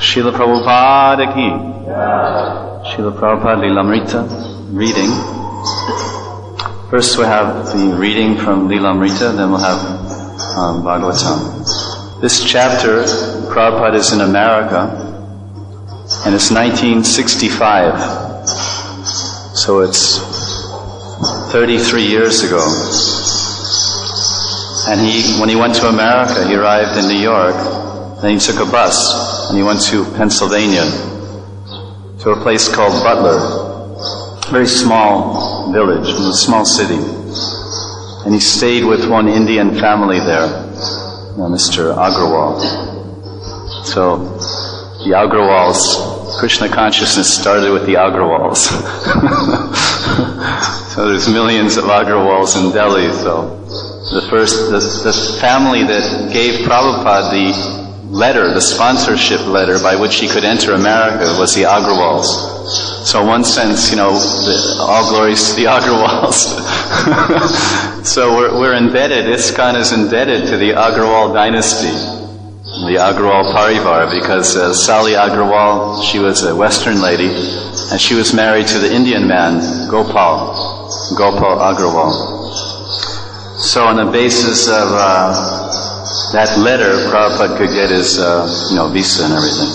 Srila Prabhupada ki. Srila Prabhupada Lilamrita reading. First we'll have the reading from Lilamrita, then we'll have Bhagavatam. This chapter, Prabhupada is in America, and it's 1965. So it's 33 years ago. And when he went to America, he arrived in New York, then he took a bus, and he went to Pennsylvania, to a place called Butler, a very small village, a small city. And he stayed with one Indian family there, Mr. Agrawal. So, the Agrawals, Krishna consciousness started with the Agrawals. So there's millions of Agrawals in Delhi, so the family that gave Prabhupada the letter, the sponsorship letter by which he could enter America was the Agrawals. So in one sense, all glories to the Agrawals. So we're indebted, ISKCON is indebted to the Agrawal dynasty, the Agrawal Parivar, because Sali Agrawal, she was a Western lady, and she was married to the Indian man, Gopal Agrawal. So on the basis of that letter, Prabhupada could get his, visa and everything.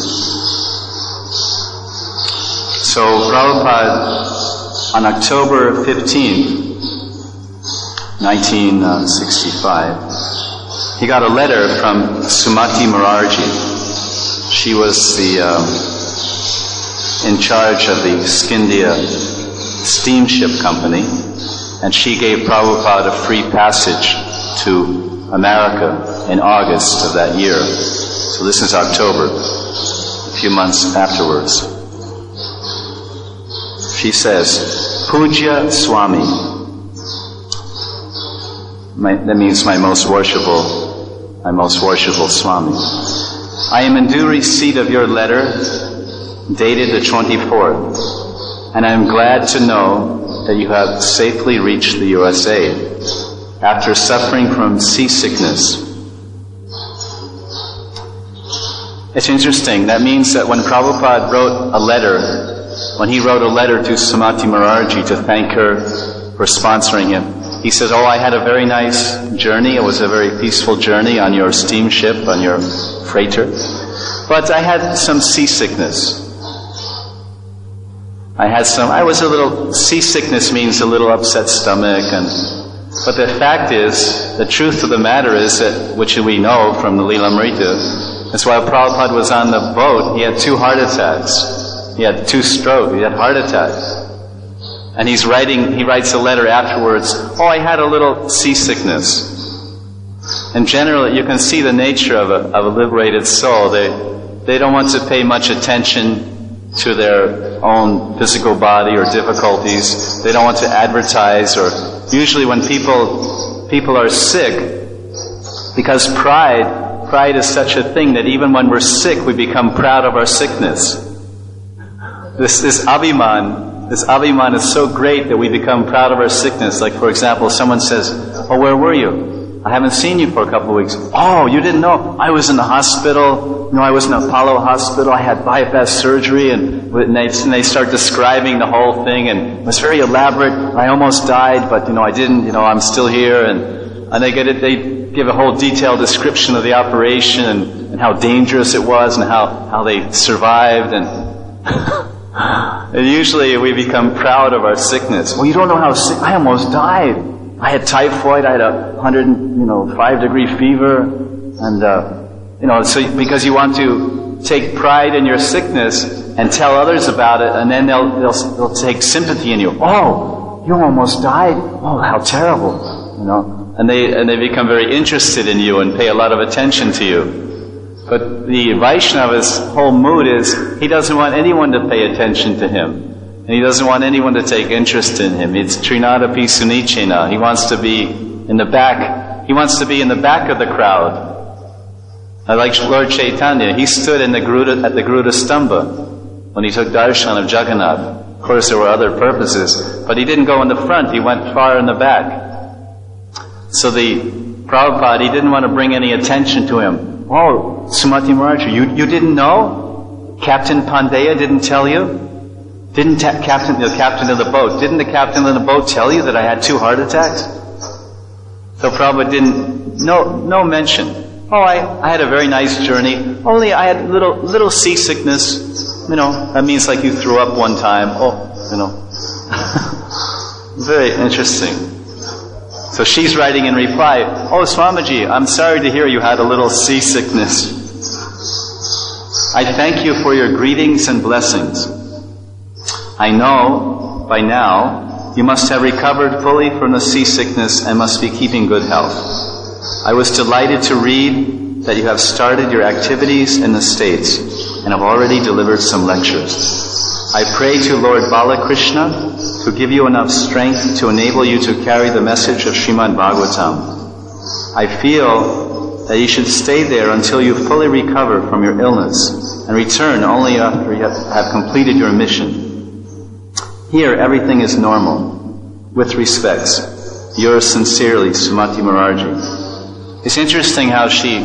So Prabhupada, on October 15th, 1965, he got a letter from Sumati Morarji. She was in charge of the Scindia steamship company, and she gave Prabhupada a free passage to America in August of that year. So this is October, a few months afterwards. She says, Puja Swami. That means my most worshipful Swami. I am in due receipt of your letter, dated the 24th, and I am glad to know that you have safely reached the USA after suffering from seasickness. It's interesting. That means that when Prabhupada wrote a letter to Sumati Morarji to thank her for sponsoring him, he says, I had a very nice journey. It was a very peaceful journey on your steamship, on your freighter. But I had some seasickness. Seasickness means a little upset stomach, but the fact is, the truth of the matter is that, which we know from the Lilamrita, that's why Prabhupada was on the boat, he had 2 heart attacks. He had 2 strokes, he had heart attacks. And he writes a letter afterwards, I had a little seasickness. And generally, you can see the nature of a liberated soul. They don't want to pay much attention to their own physical body or difficulties. They don't want to advertise, or usually when people are sick, because pride is such a thing that even when we're sick, we become proud of our sickness. This abhiman is so great that we become proud of our sickness. Like, for example, someone says, where were you? I haven't seen you for a couple of weeks. You didn't know? I was in the hospital. I was in Apollo Hospital. I had bypass surgery, and they start describing the whole thing, and it was very elaborate. I almost died, but I didn't. I'm still here, and they give a whole detailed description of the operation and how dangerous it was and how they survived, and usually we become proud of our sickness. You don't know how sick. I almost died. I had typhoid. I had 105-degree fever, and so because you want to take pride in your sickness and tell others about it, and then they'll take sympathy in you. You almost died. How terrible, and they become very interested in you and pay a lot of attention to you. But the Vaishnava's whole mood is he doesn't want anyone to pay attention to him. And he doesn't want anyone to take interest in him. It's Trinadapi Sunichena. He wants to be in the back. He wants to be in the back of the crowd. Like Lord Chaitanya, he stood at the Garuda Stamba when he took darshan of Jagannath. Of course, there were other purposes, but he didn't go in the front. He went far in the back. So the Prabhupada, he didn't want to bring any attention to him. Sumati Morarji, you didn't know? Captain Pandya didn't tell you? Didn't the captain of the boat, didn't the captain of the boat tell you that I had 2 heart attacks? So Prabhupada didn't, no mention. Oh, I had a very nice journey. Only I had little seasickness. That means like you threw up one time. Very interesting. So she's writing in reply, oh Swamiji, I'm sorry to hear you had a little seasickness. I thank you for your greetings and blessings. I know by now you must have recovered fully from the seasickness and must be keeping good health. I was delighted to read that you have started your activities in the States and have already delivered some lectures. I pray to Lord Balakrishna to give you enough strength to enable you to carry the message of Srimad Bhagavatam. I feel that you should stay there until you fully recover from your illness and return only after you have completed your mission. Here everything is normal. With respects, yours sincerely, Sumati Morarji. It's interesting how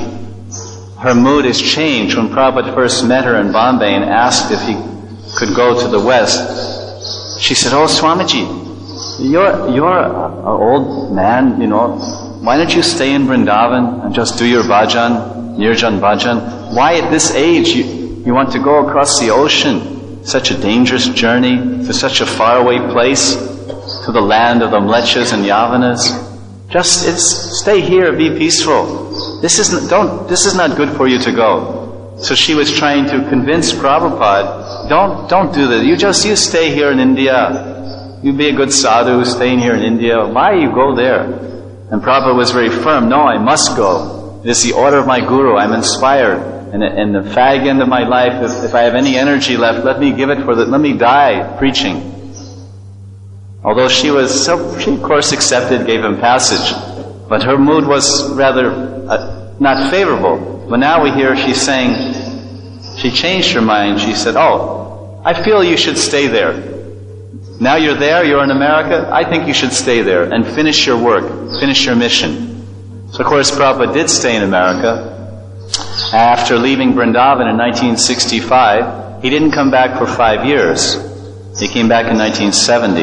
her mood has changed when Prabhupada first met her in Bombay and asked if he could go to the West. She said, oh Swamiji, you're an old man, why don't you stay in Vrindavan and just do your bhajan, nirjan bhajan? Why at this age you want to go across the ocean? Such a dangerous journey to such a faraway place, to the land of the Mlechas and Yavanas. Just stay here, be peaceful. This is not good for you to go. So she was trying to convince Prabhupada, don't do that. You stay here in India. You be a good sadhu staying here in India. Why you go there? And Prabhupada was very firm. No, I must go. It is the order of my guru. I'm inspired. And the fag end of my life, if I have any energy left, let me give it let me die preaching. Although she of course accepted, gave him passage, but her mood was rather not favorable. But now we hear she's saying, she changed her mind. She said, oh, I feel you should stay there. Now you're there, you're in America, I think you should stay there and finish your work, finish your mission. So of course Prabhupada did stay in America. After leaving Vrindavan in 1965, he didn't come back for 5 years. He came back in 1970.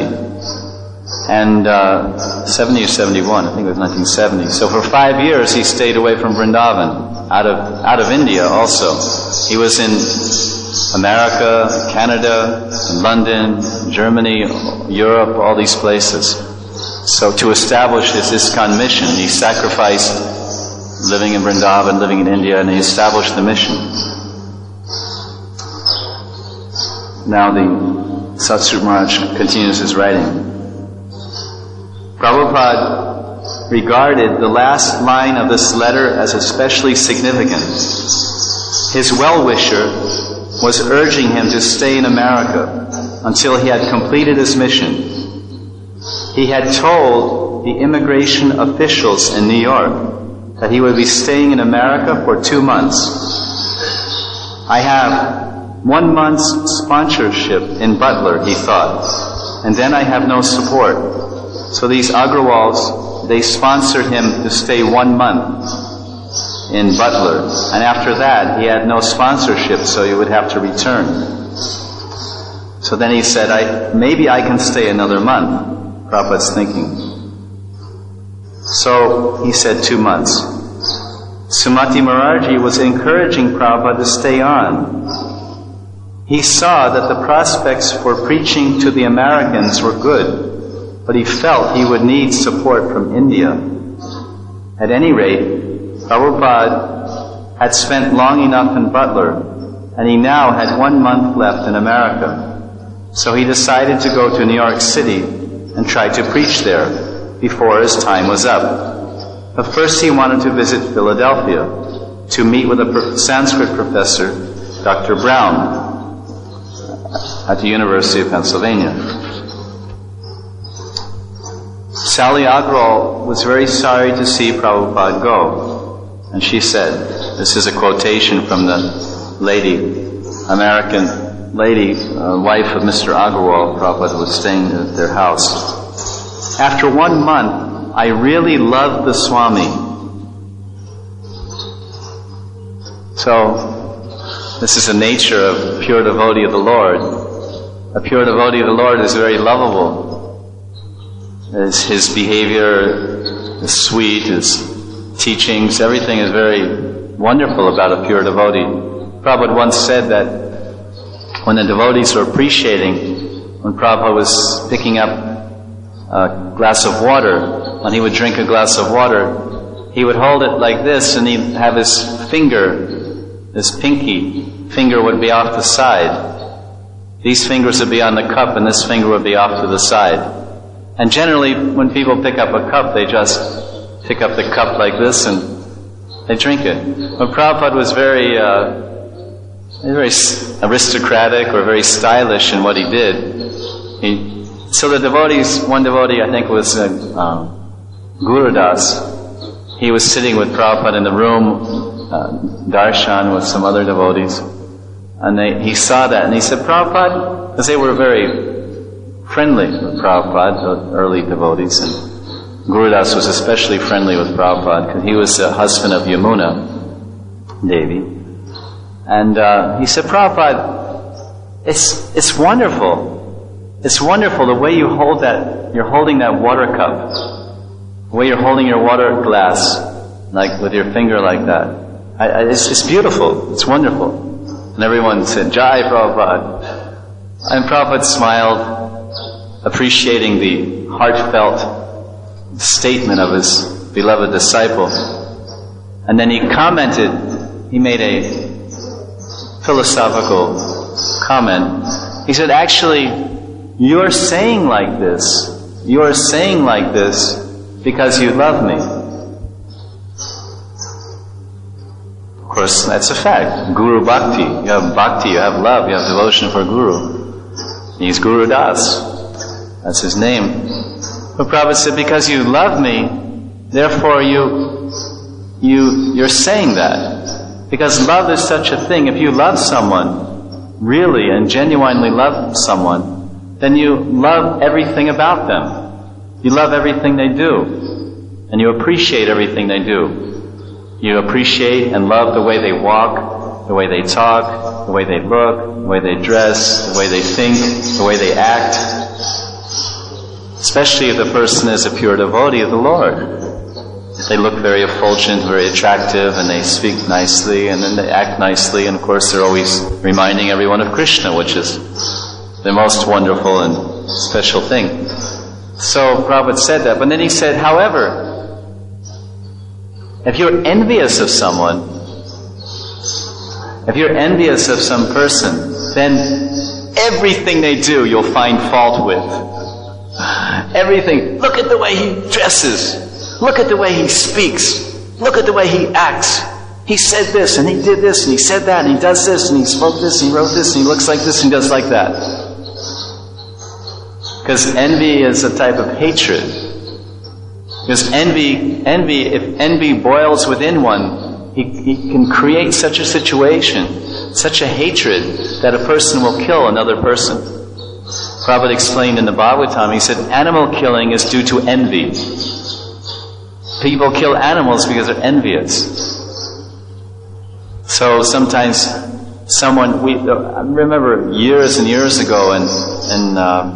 And 70 or 71, I think it was 1970. So for 5 years he stayed away from Vrindavan, out of India also. He was in America, Canada, London, Germany, Europe, all these places. So to establish his ISKCON mission, he sacrificed living in Vrindavan, living in India, and he established the mission. Now the Satsrup Maharaj continues his writing. Prabhupada regarded the last line of this letter as especially significant. His well-wisher was urging him to stay in America until he had completed his mission. He had told the immigration officials in New York that he would be staying in America for 2 months. I have 1 month's sponsorship in Butler, he thought, and then I have no support. So these Agrawals, they sponsored him to stay 1 month in Butler, and after that he had no sponsorship, so he would have to return. So then he said, maybe I can stay another month. Prabhupada's thinking. So he said 2 months. Sumati Morarji was encouraging Prabhupada to stay on. He saw that the prospects for preaching to the Americans were good, but he felt he would need support from India. At any rate, Prabhupada had spent long enough in Butler, and he now had 1 month left in America. So he decided to go to New York City and try to preach there before his time was up. But first he wanted to visit Philadelphia to meet with a Sanskrit professor, Dr. Brown, at the University of Pennsylvania. Sally Agrawal was very sorry to see Prabhupada go. And she said, this is a quotation from the American lady, wife of Mr. Agrawal. Prabhupada was staying at their house. After 1 month, I really loved the Swami. So, This is the nature of a pure devotee of the Lord. A pure devotee of the Lord is very lovable. His behavior is sweet, his teachings, everything is very wonderful about a pure devotee. Prabhupada once said that when the devotees were appreciating, when Prabhupada was picking up a glass of water, when he would drink a glass of water, he would hold it like this and he'd have his finger, his pinky finger would be off the side. These fingers would be on the cup and this finger would be off to the side. And generally, when people pick up a cup, they just pick up the cup like this and they drink it. But Prabhupada was very aristocratic or very stylish in what he did. So the devotees, one devotee I think was Guru Das. He was sitting with Prabhupada in the room, darshan with some other devotees. And he saw that and he said, Prabhupada, because they were very friendly with Prabhupada, the early devotees, and Guru Das was especially friendly with Prabhupada because he was the husband of Yamuna Devi. And he said, Prabhupada, it's wonderful. It's wonderful the way you hold that, you're holding that water cup, the way you're holding your water glass, like with your finger like that. It's beautiful. It's wonderful. And everyone said, Jai Prabhupada. And Prabhupada smiled, appreciating the heartfelt statement of his beloved disciple. And then he commented, he made a philosophical comment. He said, actually, you're saying like this because you love me. Of course, that's a fact. Guru Bhakti. You have bhakti, you have love, you have devotion for Guru. He's Guru Das. That's his name. But Prabhupada said, because you love me, therefore you're saying that. Because love is such a thing. If you love someone, really and genuinely love someone, then you love everything about them. You love everything they do. And you appreciate everything they do. You appreciate and love the way they walk, the way they talk, the way they look, the way they dress, the way they think, the way they act. Especially if the person is a pure devotee of the Lord. They look very effulgent, very attractive, and they speak nicely, and then they act nicely, and of course they're always reminding everyone of Krishna, which is the most wonderful and special thing. So Prabhupada said that, but then he said, however, if you're envious of someone, if you're envious of some person, then everything they do you'll find fault with. Everything. Look at the way he dresses. Look at the way he speaks. Look at the way he acts. He said this, and he did this, and he said that, and he does this, and he spoke this, and he wrote this, and he looks like this, and he does like that. Because envy is a type of hatred. Because if envy boils within one, he can create such a situation, such a hatred, that a person will kill another person. Prabhupada explained in the Bhagavatam, he said, animal killing is due to envy. People kill animals because they're envious. So sometimes I remember years and years ago in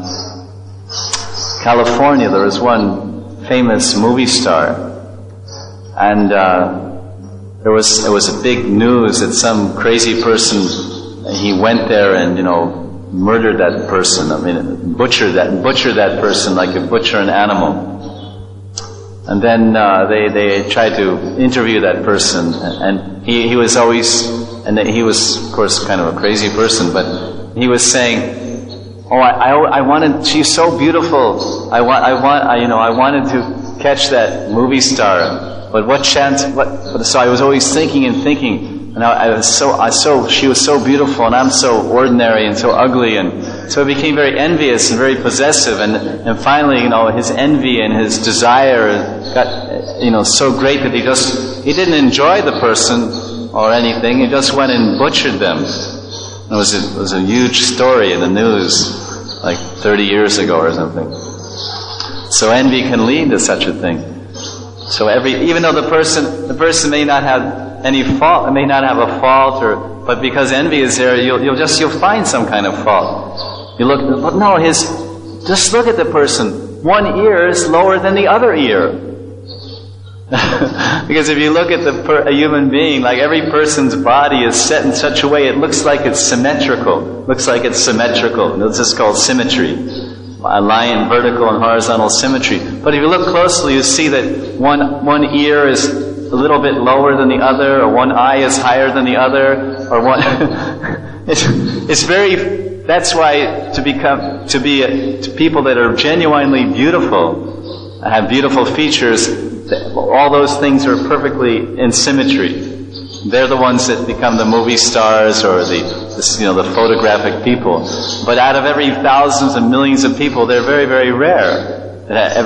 California, there was one famous movie star, and there was a big news that some crazy person, he went there and murdered that person. Butchered that person like you butcher an animal. And then they tried to interview that person, and he was always, and he was of course kind of a crazy person, but he was saying, "Oh, I wanted. She's so beautiful. I wanted to catch that movie star, but what chance? So I was always thinking, and she was so beautiful, and I'm so ordinary and so ugly, and so he became very envious and very possessive, and finally, his envy and his desire got, so great that he didn't enjoy the person or anything. He just went and butchered them. It was a huge story in the news, like 30 years ago or something. So envy can lead to such a thing. So even though the person may not have any fault. It may not have a fault, but because envy is there, you'll find some kind of fault. You look, but no, just look at the person. One ear is lower than the other ear. Because if you look at a human being, like every person's body is set in such a way, it looks like it's symmetrical. Looks like it's symmetrical. This is called symmetry. A line, vertical and horizontal symmetry. But if you look closely, you see that one ear is a little bit lower than the other, or one eye is higher than the other, or one. It's very. That's why to people that are genuinely beautiful, have beautiful features, all those things are perfectly in symmetry. They're the ones that become the movie stars or the photographic people. But out of every thousands and millions of people, they're very, very rare.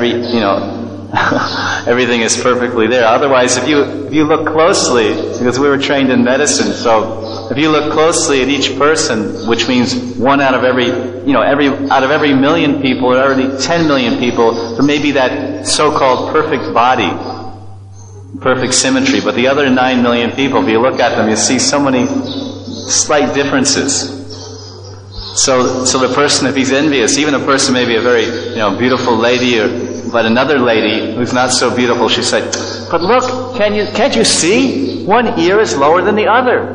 Everything is perfectly there. Otherwise, if you look closely, because we were trained in medicine, so if you look closely at each person, which means one out of every million people, or every 10 million people, there may be that so-called perfect body, perfect symmetry. But the other 9 million people, if you look at them, you see so many slight differences. So the person, if he's envious, even a person may be a very beautiful lady, but another lady who's not so beautiful, she said, "But look, can't you see? One ear is lower than the other."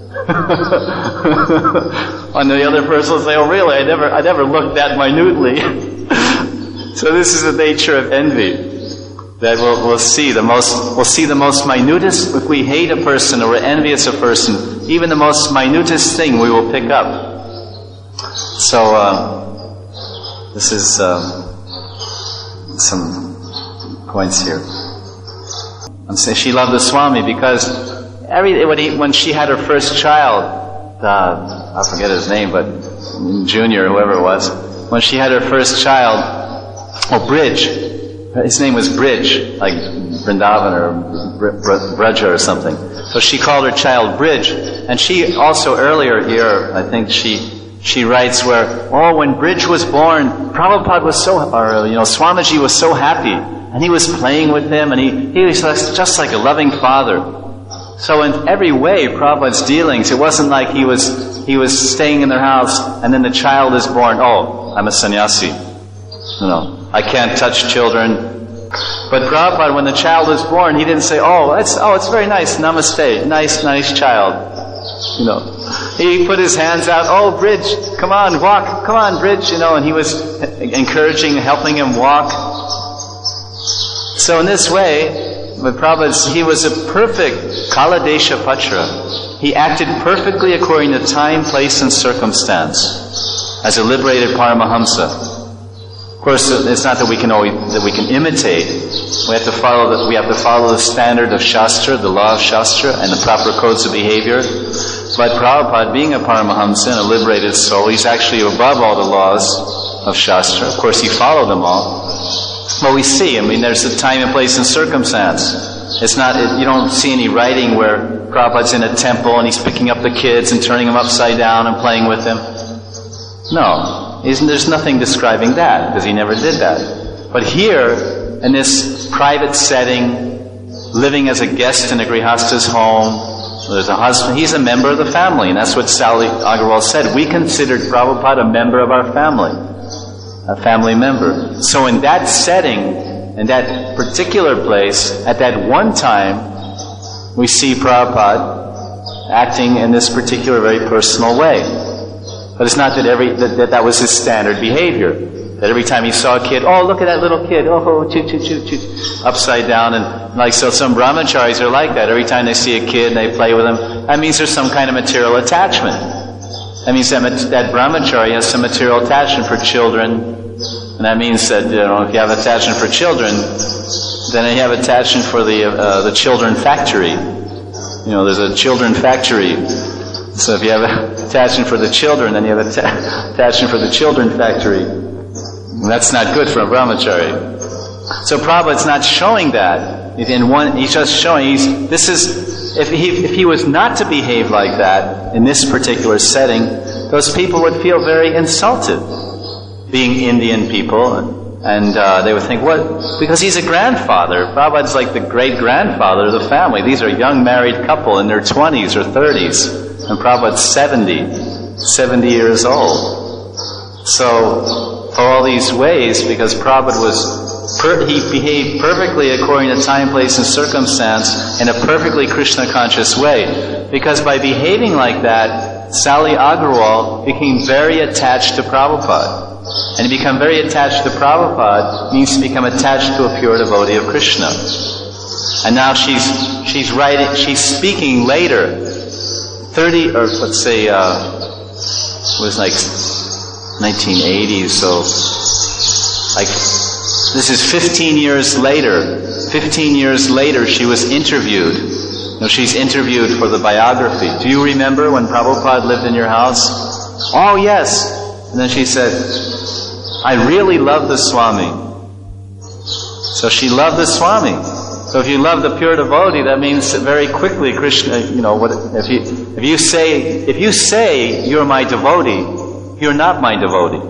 And the other person will say, "Oh, really? I never looked that minutely." So this is the nature of envy. That we'll see the most minutest. If we hate a person or we're envious of a person, even the most minutest thing we will pick up. So this is some points here. I'm saying she loved the Swami because when she had her first child, I forget his name, but Junior, whoever it was, when she had her first child, Bridge. His name was Bridge, like Vrindavan or Braja or something. So she called her child Bridge. And she also earlier here, I think she writes where, when Bridge was born, Prabhupada was Swamiji was so happy. And he was playing with him, and he was just like a loving father. So in every way, Prabhupada's dealings, it wasn't like he was staying in their house, and then the child is born, I'm a sannyasi. I can't touch children. But Prabhupada, when the child was born, he didn't say, it's very nice, namaste, nice child. He put his hands out, Bridge, come on, walk, come on, Bridge, and he was encouraging, helping him walk. So in this way, with Prabhupada, he was a perfect Kaladesha Patra. He acted perfectly according to time, place, and circumstance as a liberated Paramahamsa. Of course, it's not that we can imitate. We have to follow the standard of Shastra, the law of Shastra, and the proper codes of behavior. But Prabhupada, being a Paramahamsa and a liberated soul, he's actually above all the laws of Shastra. Of course, he followed them all. But we see, there's a time and place and circumstance. It's not, you don't see any writing where Prabhupada's in a temple and he's picking up the kids and turning them upside down and playing with them. No. There's nothing describing that, because he never did that. But here, in this private setting, living as a guest in a Grihasta's home, there's a husband, he's a member of the family, and that's what Sally Agarwal said. We considered Prabhupada a member of our family, a family member. So in that setting, in that particular place, at that one time, we see Prabhupada acting in this particular very personal way. But it's not that was his standard behavior. That every time he saw a kid, look at that little kid, choo, upside down, and so some brahmacharis are like that. Every time they see a kid and they play with him, that means there's some kind of material attachment. That means that brahmachari has some material attachment for children, and that means that if you have attachment for children, then you have attachment for the children factory. There's a children factory. So if you have attachment for the children, then you have attachment for the children factory. And that's not good for a brahmachari. So Prabhupada's not showing that. He's just showing, if he was not to behave like that in this particular setting, those people would feel very insulted. Being Indian people, And they would think, what? Because he's a grandfather. Prabhupada's like the great-grandfather of the family. These are a young married couple in their 20s or 30s. And Prabhupada's 70 years old. So, for all these ways, because Prabhupada he behaved perfectly according to time, place, and circumstance in a perfectly Krishna-conscious way. Because by behaving like that, Sally Agrawal became very attached to Prabhupada. And to become very attached to Prabhupada means to become attached to a pure devotee of Krishna. And now she's speaking later, 30, or let's say, it was like 1980s, so like, this is 15 years later. 15 years later, she was interviewed. She's interviewed for the biography. Do you remember when Prabhupada lived in your house? Oh, yes. And then she said, I really love the Swami. So she loved the Swami. So if you love the pure devotee, that means that very quickly Krishna, if you say you're my devotee, you're not my devotee.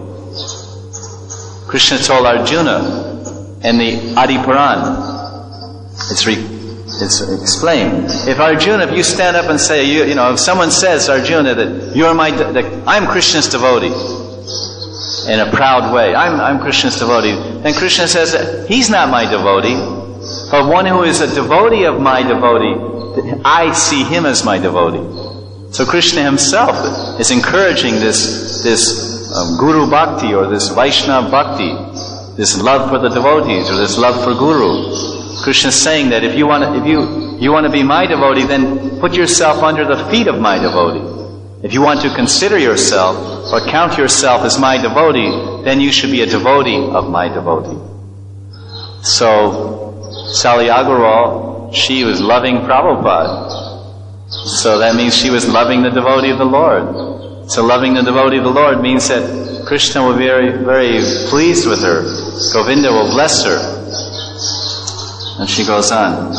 Krishna told Arjuna in the Adi Puran, it's explained. If you stand up and say, if someone says, Arjuna, that I'm Krishna's devotee, in a proud way, I'm Krishna's devotee, then Krishna says that he's not my devotee, but one who is a devotee of my devotee, I see him as my devotee. So Krishna himself is encouraging this Guru Bhakti, or this Vaishnava Bhakti, this love for the devotees, or this love for Guru. Krishna is saying that if you want to be my devotee, then put yourself under the feet of my devotee. If you want to consider yourself or count yourself as my devotee, then you should be a devotee of my devotee. So, Sally Agrawal, she was loving Prabhupada. So that means she was loving the devotee of the Lord. So loving the devotee of the Lord means that Krishna will be very, very pleased with her. Govinda will bless her. And she goes on.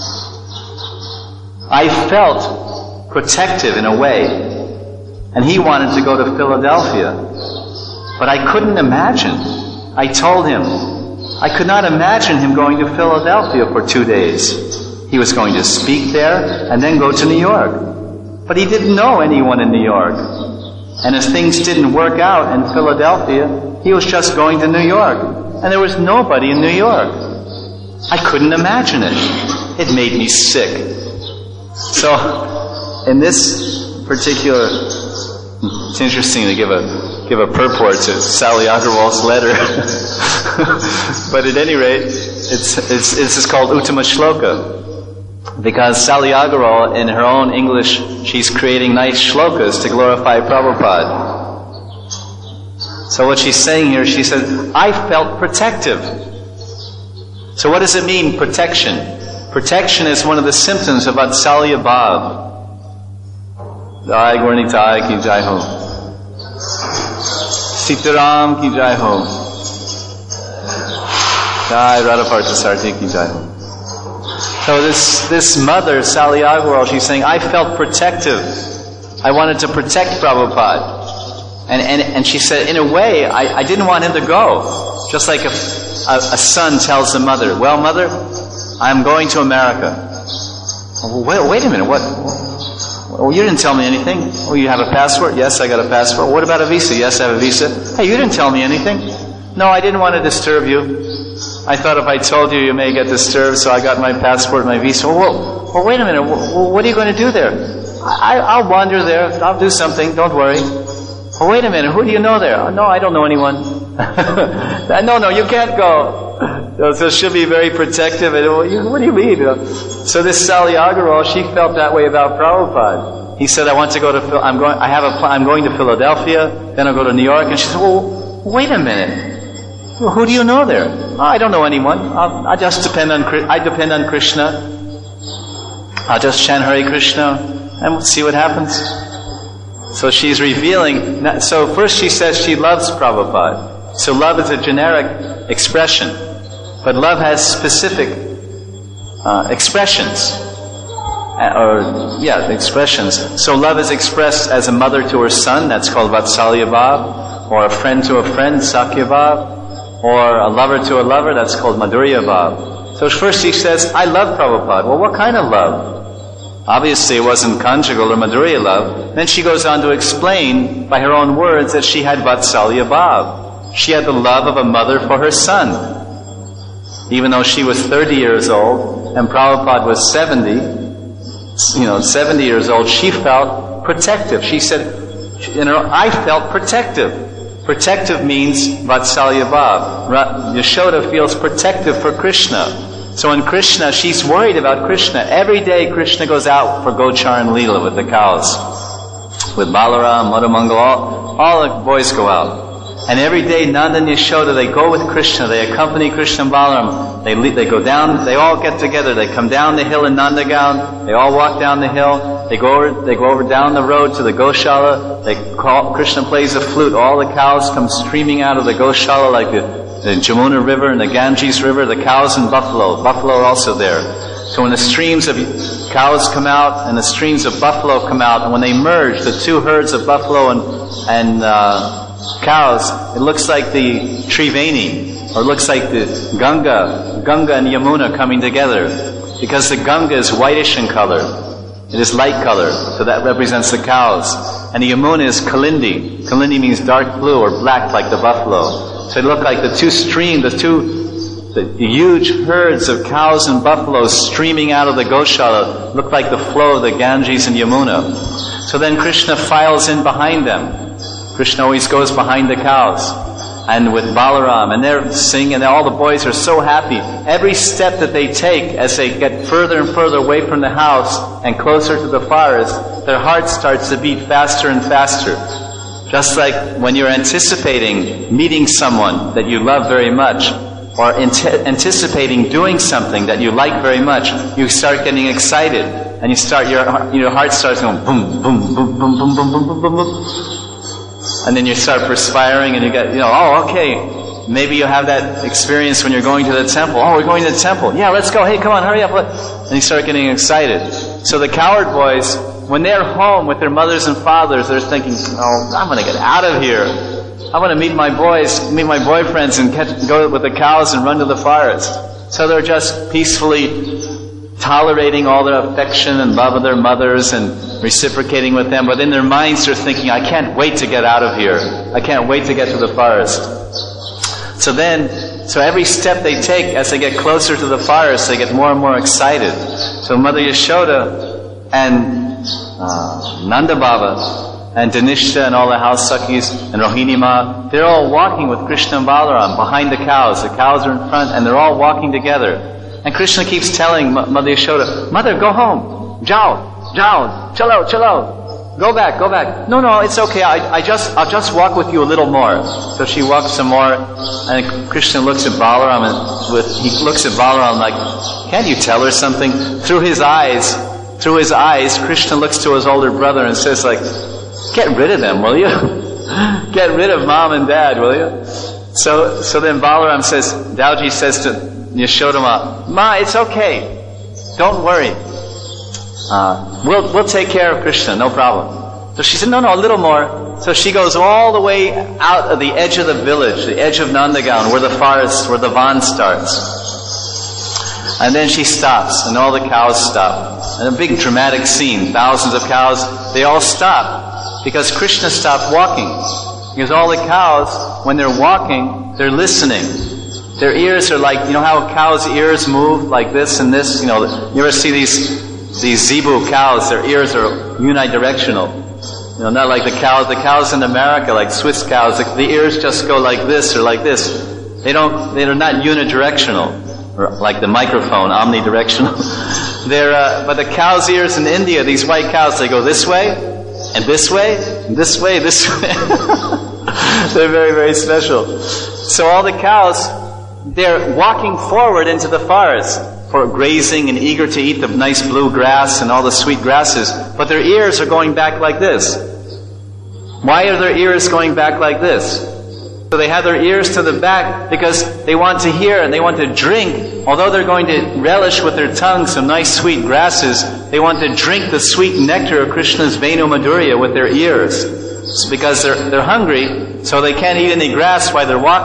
I felt protective in a way, and he wanted to go to Philadelphia. But I couldn't imagine. I told him, I could not imagine him going to Philadelphia for 2 days. He was going to speak there and then go to New York. But he didn't know anyone in New York. And as things didn't work out in Philadelphia, he was just going to New York. And there was nobody in New York. I couldn't imagine it. It made me sick. So, in this particular, it's interesting to give a purport to Sally Agrawal's letter. But at any rate, this is called Uttama Shloka. Because Sally Agrawal, in her own English, she's creating nice shlokas to glorify Prabhupada. So what she's saying here, she said, I felt protective. So what does it mean, protection? Protection is one of the symptoms of Vatsalya Bhav. Jai Gauranitai ki jai ho. Sitaram ki jai ho. Jai Radha Parthasarthi ki jai ho. So this mother, Sally Agrawal, she's saying, I felt protective. I wanted to protect Prabhupada. And she said, in a way, I didn't want him to go. Just like a son tells the mother, well, mother, I'm going to America. Well, wait a minute, what? Oh, you didn't tell me anything. Oh, you have a passport? Yes, I got a passport. What about a visa? Yes, I have a visa. Hey, you didn't tell me anything. No, I didn't want to disturb you. I thought if I told you, you may get disturbed, so I got my passport, my visa. Well, wait a minute. What are you going to do there? I'll wander there. I'll do something. Don't worry. Well, wait a minute. Who do you know there? Oh, no, I don't know anyone. No, you can't go. So she'll be very protective. And, what do you mean? So this Sally Agrawal, she felt that way about Prabhupada. He said, I want to go to. I'm going to Philadelphia. Then I'll go to New York. And she said, well, wait a minute. Well, who do you know there? Oh, I don't know anyone. I just depend on Krishna. I'll just chant Hare Krishna and we'll see what happens. So she's revealing. So first she says she loves Prabhupada. So love is a generic expression, but love has specific expressions. Expressions. So love is expressed as a mother to her son. That's called Vatsalya Bhav. Or a friend to a friend, Sakya Bhav. or a lover to a lover, that's called Madhurya Bhav. So first she says, I love Prabhupada. Well, what kind of love? Obviously it wasn't conjugal or Madhurya love. Then she goes on to explain by her own words that she had Vatsalya Bhav. She had the love of a mother for her son. Even though she was 30 years old and Prabhupada was 70 years old, she felt protective. She said, I felt protective. Protective means Vatsalya Bhav. Yashoda feels protective for Krishna. So in Krishna, she's worried about Krishna. Every day Krishna goes out for Gochar and Leela with the cows. With Balaram, Madhamangal, all the boys go out. And every day Nanda and Yashoda, they go with Krishna. They accompany Krishna and Balaram. They go down, they all get together. They come down the hill in Nandagaon. They all walk down the hill. They go over down the road to the Goshala. Krishna plays the flute. All the cows come streaming out of the Goshala like the Jamuna River and the Ganges River. The cows and buffalo. Buffalo are also there. So when the streams of cows come out and the streams of buffalo come out, and when they merge, the two herds of buffalo and cows, it looks like the Triveni, or it looks like the Ganga and Yamuna coming together. Because the Ganga is whitish in color. It is light color, so that represents the cows. And the Yamuna is Kalindi. Kalindi means dark blue or black like the buffalo. So it looked like the two streams, the huge herds of cows and buffaloes streaming out of the Goshala looked like the flow of the Ganges and Yamuna. So then Krishna files in behind them. Krishna always goes behind the cows, and with Balaram, and they're singing, and all the boys are so happy. Every step that they take as they get further and further away from the house and closer to the forest, their heart starts to beat faster and faster. Just like when you're anticipating meeting someone that you love very much, or anticipating doing something that you like very much, you start getting excited, and your heart starts going boom, boom, boom, boom, boom, boom, boom, boom, boom. And then you start perspiring and you get, okay, maybe you have that experience when you're going to the temple. Oh, we're going to the temple. Yeah, let's go. Hey, come on, hurry up. And you start getting excited. So the coward boys, when they're home with their mothers and fathers, they're thinking, I'm going to get out of here. I want to meet my boyfriends and go with the cows and run to the forest. So they're just peacefully tolerating all their affection and love of their mothers and reciprocating with them, but in their minds they're thinking, I can't wait to get out of here. I can't wait to get to the forest. So every step they take as they get closer to the forest, they get more and more excited. So Mother Yashoda and Nanda Baba and Danishta and all the house Sakhis and Rohini Ma, they're all walking with Krishna and Balaram behind the cows. The cows are in front and they're all walking together. And Krishna keeps telling Mother Yashoda, Mother, go home. Jao, chalo. Go back. No, it's okay. I'll just walk with you a little more. So she walks some more, and Krishna looks at Balaram he looks at Balaram like, can't you tell her something? Through his eyes, Krishna looks to his older brother and says like, get rid of them, will you? Get rid of mom and dad, will you? So then Balaram says, Dauji says to Yashoda Ma, it's okay. Don't worry. We'll take care of Krishna, no problem. So she said, no, a little more. So she goes all the way out of the edge of the village, the edge of Nandagaon, where the forest, where the Van starts. And then she stops, and all the cows stop. And a big dramatic scene, thousands of cows, they all stop, because Krishna stopped walking. Because all the cows, when they're walking, they're listening. Their ears are like, how cows' ears move like this and this? You ever see these zebu cows, their ears are unidirectional. Not like the cows in America, like Swiss cows, the ears just go like this or like this. They're not unidirectional, or like the microphone, omnidirectional. But the cows' ears in India, these white cows, they go this way, and this way, and this way, this way. They're very, very special. So all the cows, they're walking forward into the forest for grazing and eager to eat the nice blue grass and all the sweet grasses, but their ears are going back like this. Why are their ears going back like this? So they have their ears to the back because they want to hear and they want to drink. Although they're going to relish with their tongue some nice sweet grasses, they want to drink the sweet nectar of Krishna's Venu Madhurya with their ears. It's because they're hungry, so they can't eat any grass while they're walking.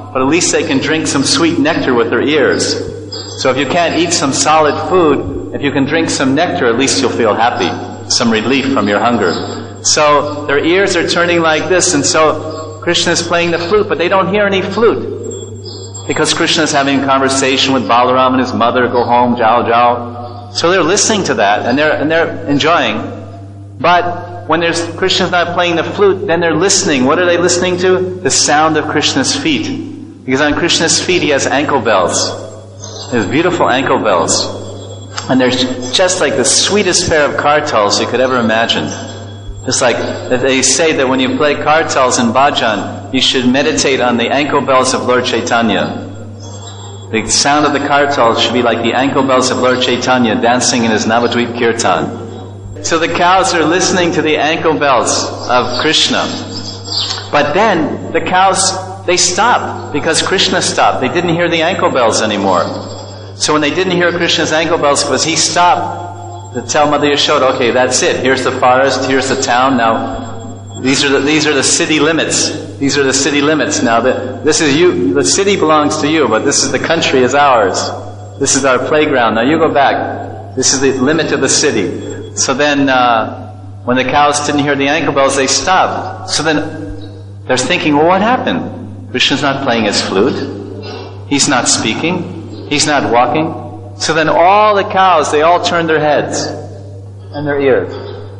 but at least they can drink some sweet nectar with their ears. So if you can't eat some solid food, if you can drink some nectar, at least you'll feel happy, some relief from your hunger. So their ears are turning like this, and so Krishna is playing the flute, but they don't hear any flute. Because Krishna is having a conversation with Balaram and his mother, go home, Jao Jao. So they're listening to that, and they're enjoying. But when Krishna's not playing the flute, then they're listening. What are they listening to? The sound of Krishna's feet. Because on Krishna's feet he has ankle bells. There's beautiful ankle bells. And they're just like the sweetest pair of kartals you could ever imagine. Just like they say that when you play kartals in bhajan, you should meditate on the ankle bells of Lord Chaitanya. The sound of the kartals should be like the ankle bells of Lord Chaitanya dancing in his Navadvip Kirtan. So the cows are listening to the ankle bells of Krishna. But then the cows, they stopped because Krishna stopped. They didn't hear the ankle bells anymore. So when they didn't hear Krishna's ankle bells, because he stopped to tell Mother Yashoda, okay, that's it. Here's the forest, here's the town. Now, these are the city limits. These are the city limits. Now, this is you. The city belongs to you, but this is the country is ours. This is our playground. Now you go back. This is the limit of the city. So then, when the cows didn't hear the ankle bells, they stopped. So then, they're thinking, well, what happened? Krishna's not playing his flute. He's not speaking. He's not walking. So then all the cows, they all turned their heads and their ears.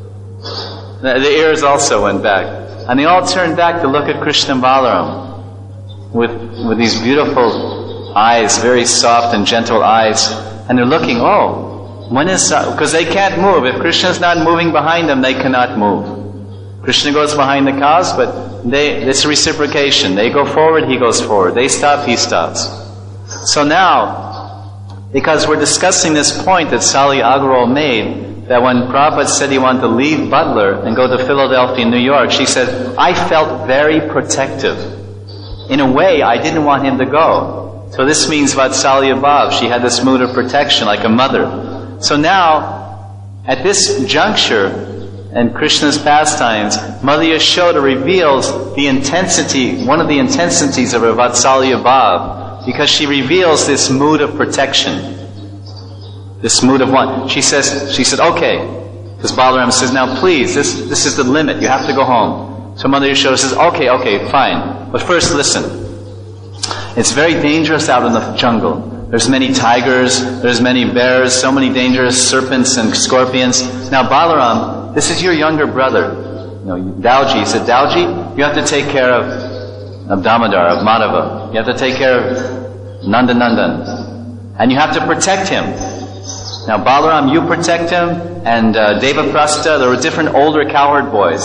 The ears also went back. And they all turned back to look at Krishna and Balaram with these beautiful eyes, very soft and gentle eyes. And they're looking, when is that? Because they can't move. If Krishna's not moving behind them, they cannot move. Krishna goes behind the cows, but it's reciprocation. They go forward, he goes forward. They stop, he stops. So now, because we're discussing this point that Sally Agarwal made, that when Prabhupada said he wanted to leave Butler and go to Philadelphia and New York, she said, I felt very protective. In a way, I didn't want him to go. So this means Vatsalya Bhav. She had this mood of protection like a mother. So now, at this juncture in Krishna's pastimes, Mother Yashoda reveals the intensity, one of the intensities of her Vatsalya Bhav, because she reveals this mood of protection. This mood of one. She said, okay. Because Balaram says, now please, this is the limit. You have to go home. So Mother Yashoda says, okay, fine. But first listen. It's very dangerous out in the jungle. There's many tigers, there's many bears, so many dangerous serpents and scorpions. Now Balaram, this is your younger brother. Dauji. He said, Dauji, you have to take care of Damodar, of Madhava. You have to take care of Nandanandan. And you have to protect him. Now Balaram, you protect him, and Devaprastha, there were different older cowherd boys.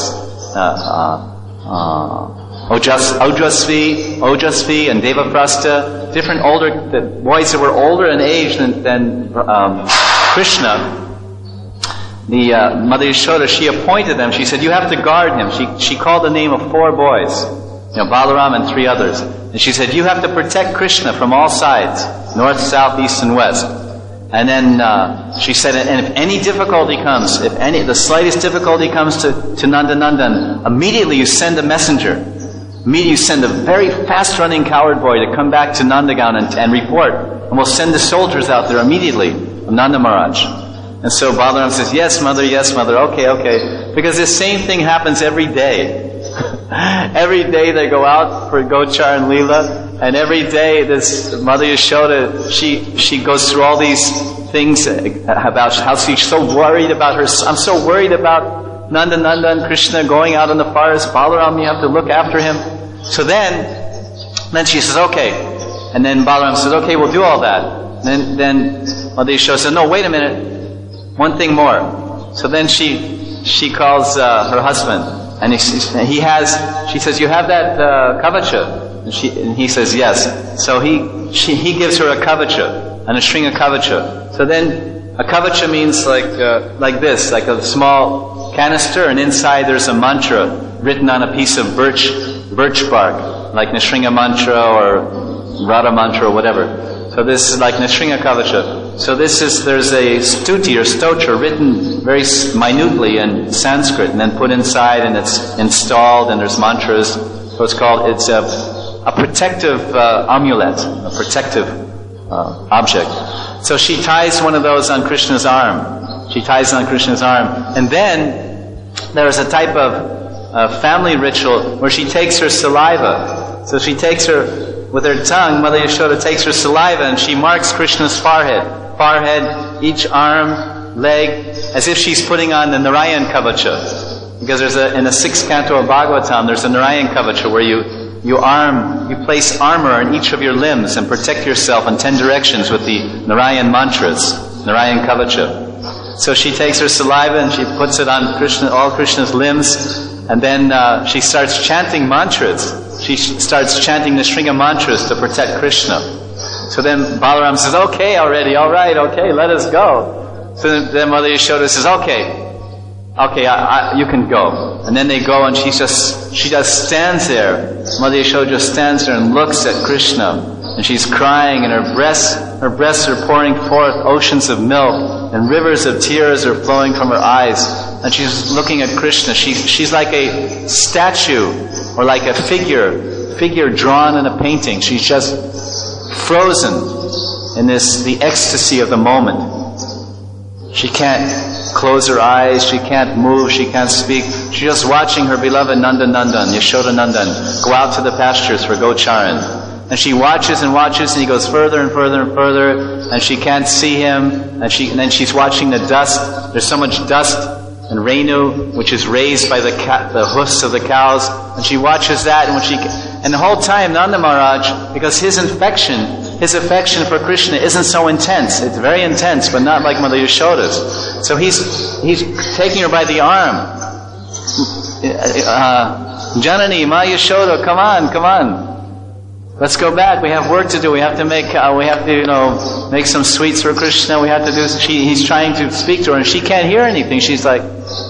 Ojasvi and Devaprastha, different older boys that were older in age than Krishna. The Mother Yashoda, she appointed them. She said, you have to guard him. She called the name of 4 boys, Balaram and 3 others. And she said, you have to protect Krishna from all sides, north, south, east, and west. And then she said, and if any difficulty comes, the slightest difficulty comes to Nandanandan, immediately you send a messenger. Immediately you send a very fast-running cowherd boy to come back to Nandagaon and report. And we'll send the soldiers out there immediately, of Nanda Maharaj. And so Balaram says, yes, mother, okay. Because this same thing happens every day. Every day they go out for Gochar and Leela, and every day this Mother Yashoda, she goes through all these things about how she's so worried about her. I'm so worried about Nandananda and Krishna going out in the forest. Balaram, you have to look after him. So then she says, okay. And then Balaram says, okay, we'll do all that. And then Mother Yashoda says, no, wait a minute. One thing more. So then she calls her husband. And she says, you have that kavacha? And he says, yes. So he gives her a kavacha, and a string of kavacha. So then, a kavacha means like this, like a small canister, and inside there's a mantra written on a piece of birch bark, like Nishringa mantra or Radha mantra or whatever. So this is like Nishringa kavacha. So there's a stuti or stotra written very minutely in Sanskrit and then put inside, and it's installed, and there's mantras. So it's a a protective amulet, a protective object. So she ties one of those on Krishna's arm. She ties it on Krishna's arm. And then there is a type of family ritual where she takes her saliva. So she takes her, with her tongue, Mother Yashoda takes her saliva and she marks Krishna's forehead, each arm, leg, as if she's putting on the Narayan Kavacha. Because in the 6th canto of Bhagavatam, there's a Narayan Kavacha where you place armor on each of your limbs and protect yourself in 10 directions with the Narayan mantras, Narayan Kavacha. So she takes her saliva and she puts it on all Krishna's limbs, and then she starts chanting mantras. She starts chanting the Shringa mantras to protect Krishna. So then Balaram says, okay already, alright, okay, let us go. So then Mother Yashoda says, okay, you can go. And then they go and she just stands there. Mother Yashoda just stands there and looks at Krishna. And she's crying and her breasts are pouring forth oceans of milk and rivers of tears are flowing from her eyes. And she's looking at Krishna. She's like a statue or like a figure drawn in a painting. She's just frozen in the ecstasy of the moment. She can't close her eyes, she can't move, she can't speak. She's just watching her beloved Nanda Nandan, Yashoda Nandan, go out to the pastures for Gocharan. And she watches and watches, and he goes further and further and further, and she can't see him, and then she's watching the dust. There's so much dust and Renu, which is raised by the hoofs of the cows, and she watches that, and the whole time Nanda Maharaj, because his affection for Krishna isn't so intense. It's very intense, but not like Mother Yashoda's. So he's taking her by the arm. Janani, Ma Yashoda, come on. Let's go back. We have work to do. We have to make some sweets for Krishna. We have to do. He's trying to speak to her, and she can't hear anything. She's like,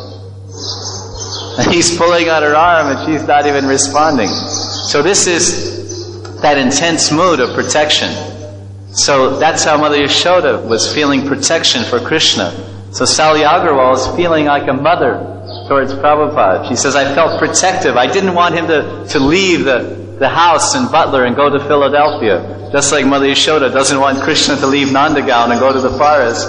and he's pulling on her arm, and she's not even responding. So this is that intense mood of protection. So that's how Mother Yashoda was feeling protection for Krishna. So Sally Agrawal is feeling like a mother towards Prabhupada. She says, I felt protective. I didn't want him to leave the house in Butler and go to Philadelphia. Just like Mother Yashoda doesn't want Krishna to leave Nandagaon and go to the forest.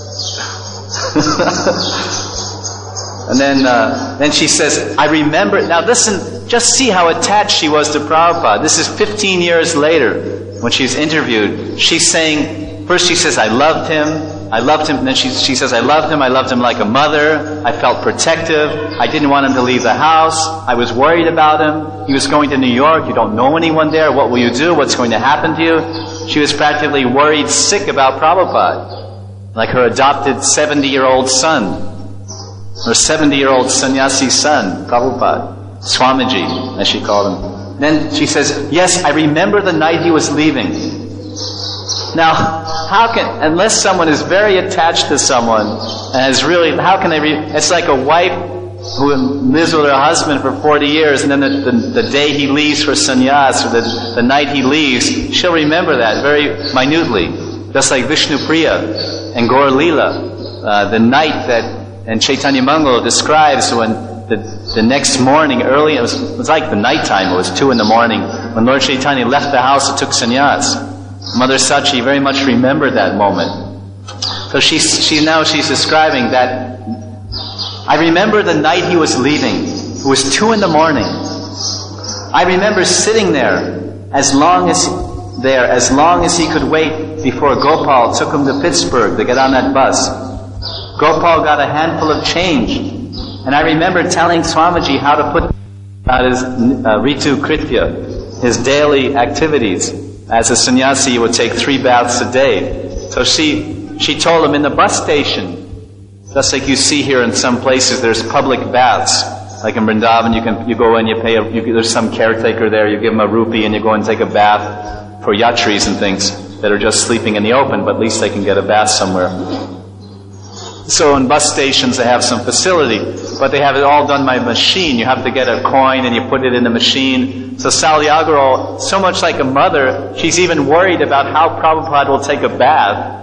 And then she says, I remember. Now listen, just see how attached she was to Prabhupada. This is 15 years later when she's interviewed. She's saying, first she says, I loved him. And then she says, I loved him like a mother. I felt protective. I didn't want him to leave the house. I was worried about him. He was going to New York. You don't know anyone there. What will you do? What's going to happen to you? She was practically worried sick about Prabhupada. Like her adopted 70-year-old son. Her 70-year-old sannyasi son, Prabhupada. Swamiji, as she called him. Then she says, yes, I remember the night he was leaving. Now, unless someone is very attached to someone, and is really, how can they it's like a wife who lives with her husband for 40 years, and then the day he leaves for sannyas, or the night he leaves, she'll remember that very minutely. Just like Vishnu Priya and Gaur Leela, the night that, and Chaitanya Mangala describes when the next morning early, it was like the nighttime, it was 2 a.m, when Lord Chaitanya left the house and took sannyas. Mother Sachi very much remembered that moment. So she's describing that, I remember the night he was leaving. It was 2 a.m. I remember sitting there as long as he could wait before Gopal took him to Pittsburgh to get on that bus. Gopal got a handful of change. And I remember telling Swamiji how to put out his Ritu Kritya, his daily activities. As a sannyasi, you would take 3 baths a day. So she told him in the bus station, just like you see here in some places, there's public baths. Like in Vrindavan, you go in, there's some caretaker there, you give him a rupee and you go and take a bath for yatris and things that are just sleeping in the open, but at least they can get a bath somewhere. So in bus stations they have some facility, but they have it all done by machine. You have to get a coin and you put it in the machine. So Sally Agrawal, so much like a mother, she's even worried about how Prabhupada will take a bath.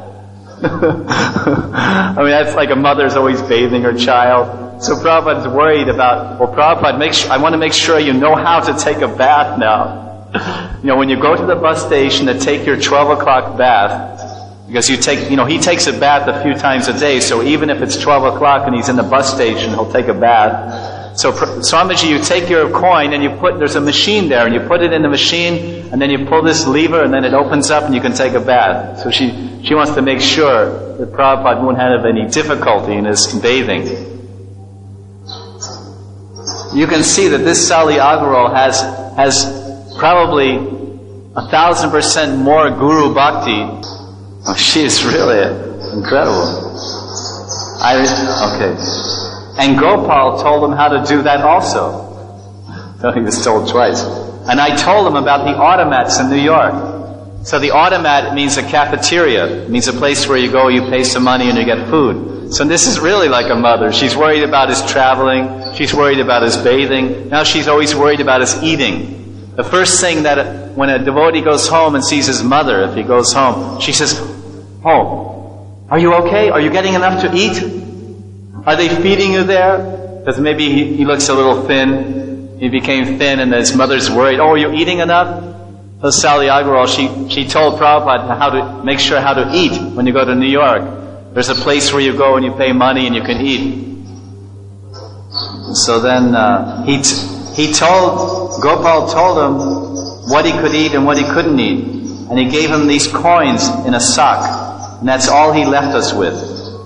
I mean, that's like a mother's always bathing her child. So Prabhupada's worried about, well, Prabhupada, I want to make sure you know how to take a bath now. When you go to the bus station to take your 12 o'clock bath, because he takes a bath a few times a day, so even if it's 12 o'clock and he's in the bus station, he'll take a bath. So Swamiji, you take your coin and there's a machine there, and you put it in the machine, and then you pull this lever, and then it opens up and you can take a bath. So she wants to make sure that Prabhupada won't have any difficulty in his bathing. You can see that this Sally Agarwal has probably 1,000% more Guru Bhakti. Oh, she is really incredible. Okay. And Gopal told him how to do that also. He was told twice. And I told him about the automats in New York. So the automat means a cafeteria. It means a place where you go, you pay some money and you get food. So this is really like a mother. She's worried about his traveling. She's worried about his bathing. Now she's always worried about his eating. The first thing that when a devotee goes home and sees his mother, if he goes home, she says, "Oh, are you okay? Are you getting enough to eat? Are they feeding you there?" Because maybe he looks a little thin. He became thin and his mother's worried. "Oh, are you eating enough?" So Sally Agarwal, she told Prabhupada how to make sure how to eat when you go to New York. There's a place where you go and you pay money and you can eat. So then Gopal told him what he could eat and what he couldn't eat. And he gave him these coins in a sock. And that's all he left us with.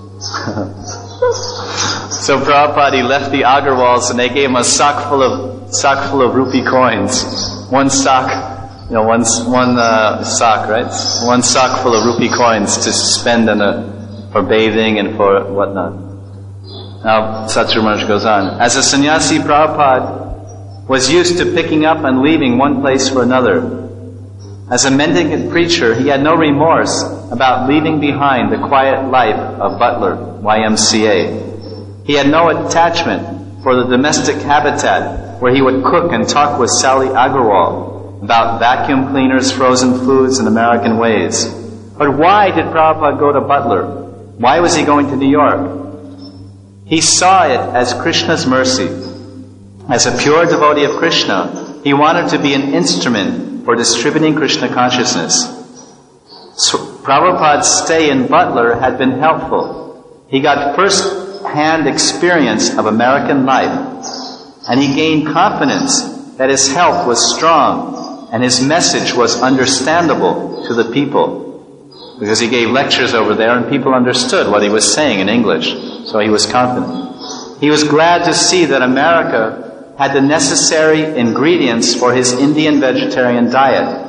So Prabhupada, he left the Agarwals and they gave him a sock full of rupee coins. One sock, one sock, right? One sock full of rupee coins to spend for bathing and for whatnot. Now, Satsuru Maharaj goes on. As a sannyasi, Prabhupada was used to picking up and leaving one place for another. As a mendicant preacher, he had no remorse about leaving behind the quiet life of Butler, YMCA. He had no attachment for the domestic habitat where he would cook and talk with Sally Agarwal about vacuum cleaners, frozen foods, and American ways. But why did Prabhupada go to Butler? Why was he going to New York? He saw it as Krishna's mercy. As a pure devotee of Krishna, he wanted to be an instrument for distributing Krishna consciousness. So Prabhupada's stay in Butler had been helpful. He got first-hand experience of American life, and he gained confidence that his health was strong and his message was understandable to the people. Because he gave lectures over there and people understood what he was saying in English, so he was confident. He was glad to see that America had the necessary ingredients for his Indian vegetarian diet.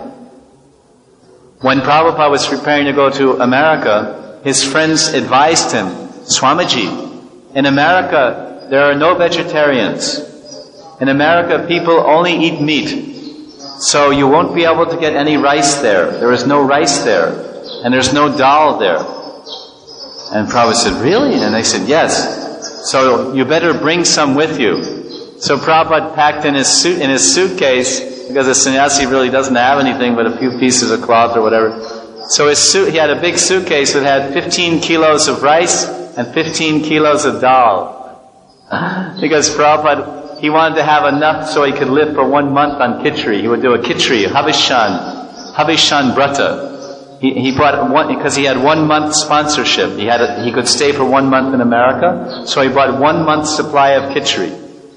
When Prabhupada was preparing to go to America, his friends advised him, "Swamiji, in America there are no vegetarians. In America people only eat meat. So you won't be able to get any rice there. There is no rice there. And there's no dal there." And Prabhupada said, "Really?" And they said, "Yes. So you better bring some with you." So Prabhupada packed in his suitcase, because a sannyasi really doesn't have anything but a few pieces of cloth or whatever. So he had a big suitcase that had 15 kilos of rice and 15 kilos of dal. Because Prabhupada, he wanted to have enough so he could live for 1 month on khichdi. He would do a khichdi, Havishan Brata. He bought one, because he had 1 month sponsorship. He could stay for 1 month in America, so he bought 1 month's supply of khichdi.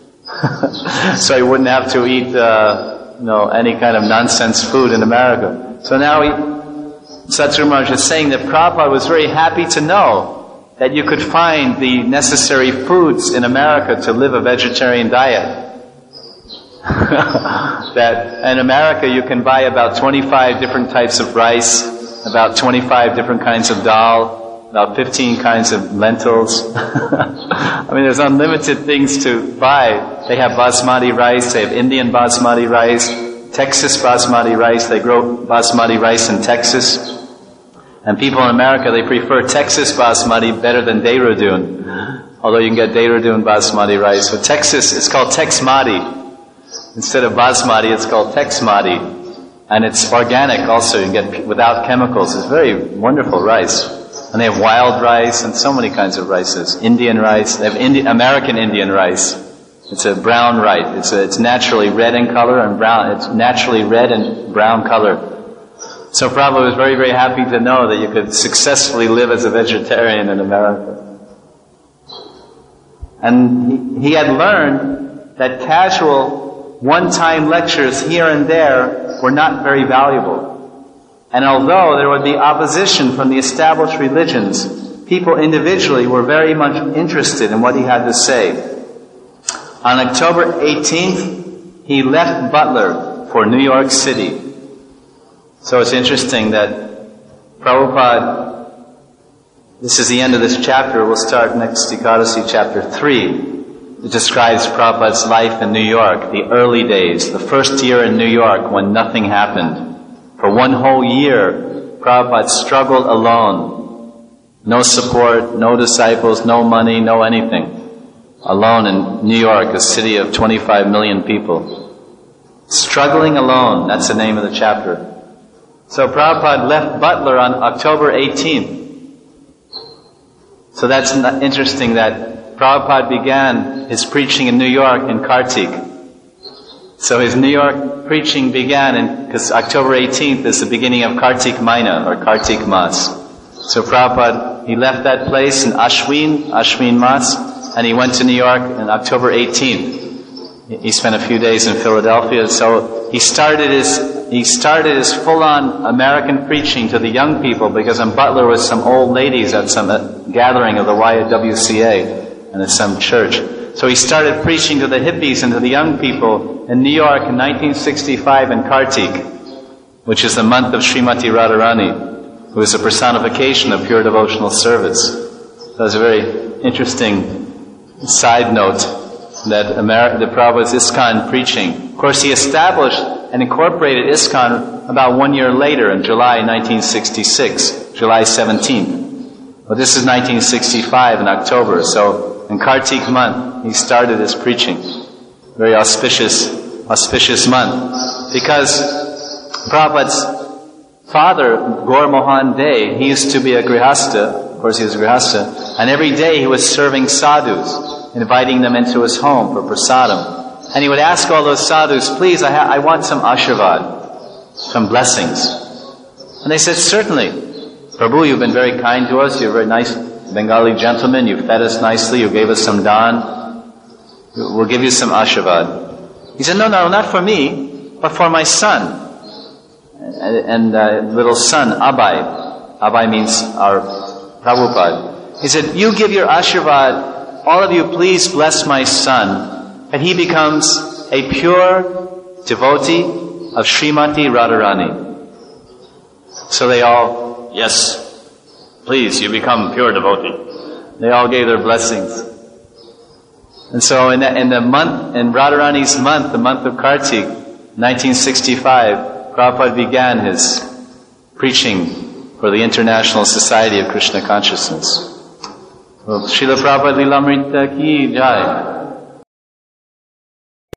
So he wouldn't have to eat, any kind of nonsense food in America. So now Satsuru Maharaj is saying that Prabhupada was very happy to know that you could find the necessary foods in America to live a vegetarian diet. That in America you can buy about 25 different types of rice, about 25 different kinds of dal, about 15 kinds of lentils. There's unlimited things to buy. They have basmati rice, they have Indian basmati rice, Texas basmati rice. They grow basmati rice in Texas. And people in America, they prefer Texas basmati better than Dehradun. Although you can get Dehradun basmati rice. But Texas, it's called Texmati. Instead of basmati, it's called Texmati. And it's organic also. You can get without chemicals. It's very wonderful rice. And they have wild rice and so many kinds of rices. Indian rice. They have American Indian rice. It's a brown rite. It's naturally red in color and brown. It's naturally red and brown color. So Prabhupada was very, very happy to know that you could successfully live as a vegetarian in America. And he had learned that casual, one-time lectures here and there were not very valuable. And although there would be opposition from the established religions, people individually were very much interested in what he had to say. On October 18th, he left Butler for New York City. So it's interesting that Prabhupada, this is the end of this chapter, we'll start next Ekadasi, chapter 3. It describes Prabhupada's life in New York, the early days, the first year in New York when nothing happened. For one whole year, Prabhupada struggled alone. No support, no disciples, no money, no anything. Alone in New York, a city of 25 million people. Struggling alone, that's the name of the chapter. So Prabhupada left Butler on October 18th. So that's interesting that Prabhupada began his preaching in New York in Kartik. So his New York preaching began because October 18th is the beginning of Kartik Maina or Kartik Mas. So Prabhupada, he left that place in Ashwin Mas, and he went to New York on October 18th. He spent a few days in Philadelphia, so he started his full-on American preaching to the young people, because in Butler was some old ladies at some gathering of the YWCA and at some church. So he started preaching to the hippies and to the young people in New York in 1965 in Kartik, which is the month of Srimati Radharani, who is a personification of pure devotional service. That was a very interesting side note that the Prabhupada's ISKCON preaching. Of course, he established and incorporated ISKCON about 1 year later in July 1966, July 17th. But this is 1965 in October, so in Kartik month, he started his preaching. Very auspicious month. Because Prabhupada's father, Gaur Mohan Dey, he used to be a grihastha. Of course, he was a grihastha. And every day he was serving sadhus, inviting them into his home for prasadam. And he would ask all those sadhus, please, I want some ashirvad, some blessings. And they said, certainly. Prabhu, you've been very kind to us. You're a very nice Bengali gentleman. You fed us nicely. You gave us some daan. We'll give you some ashirvad. He said, no, not for me, but for my son. And little son, Abai. Abai means our Prabhupada. He said, you give your ashirvad, all of you please bless my son, that he becomes a pure devotee of Srimati Radharani. So they all, yes, please, you become pure devotee. They all gave their blessings. And so in Radharani's month, the month of Kartik, 1965, Prabhupada began his preaching for the International Society of Krishna Consciousness. Srila Prabhupada Lilamrita ki jai.